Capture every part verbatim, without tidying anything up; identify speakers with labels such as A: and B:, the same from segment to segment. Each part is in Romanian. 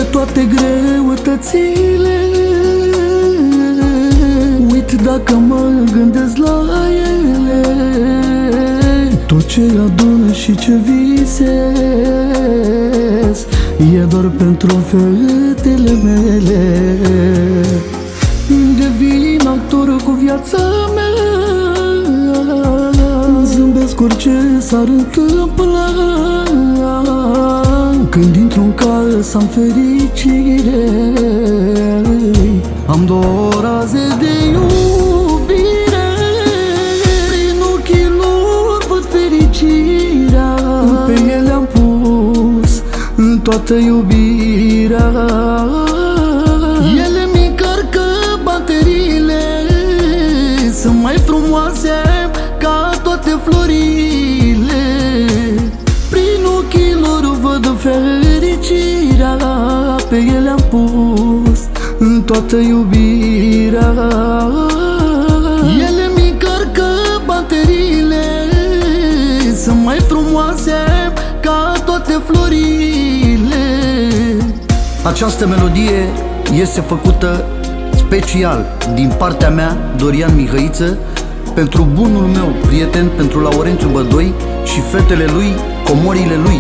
A: toate greutățile. Uit dacă mă gândesc la ele, tot ce adun și ce visez e doar pentru fetele mele. Devin actor cu viața mea, zâmbesc orice s-ar întâmpla. Când intru în casă am fericire, am două raze de iubire. Prin ochii lor văd fericirea, pe ele am pus toată iubirea. Ele mi încarcă bateriile, sunt mai frumoase ca toate florile. Prin ochii lor văd fericirea, pe ele am pus toată iubirea. Ele mi încarcă bateriile, sunt mai frumoase ca toate florile.
B: Această melodie este făcută special din partea mea, Dorian Mihăiță, pentru bunul meu prieten, pentru Laurențiu Bădoi și fetele lui, comorile lui.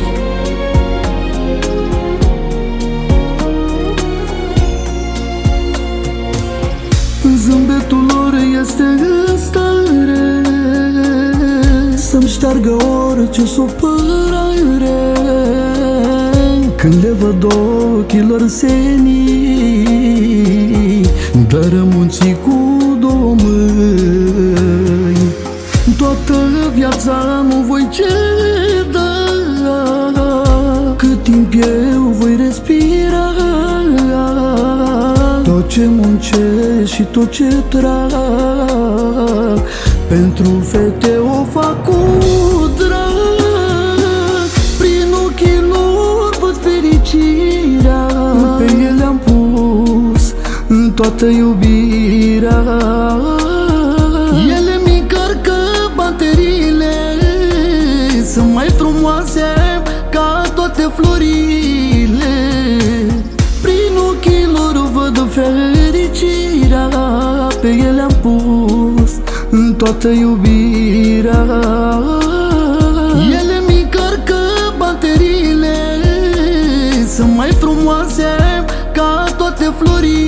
A: Zâmbetul lor este în stare să-mi șteargă orice supărare. Când le văd ochii lor senii, dărămunții cu două mâini. Toată viața nu voi ceda, cât timp eu voi respira. Tot ce muncesc și tot ce trag, pentru fete o fac cu drag. Prin ochii lor văd fericirea, pe ele am pus toată iubirea. Ele mi încarcă bateriile, sunt mai frumoase ca toate florile. Prin ochii lor văd fericirea, pe ele am pus toată iubirea. Ele mi încarcă bateriile, sunt mai frumoase ca toate florile.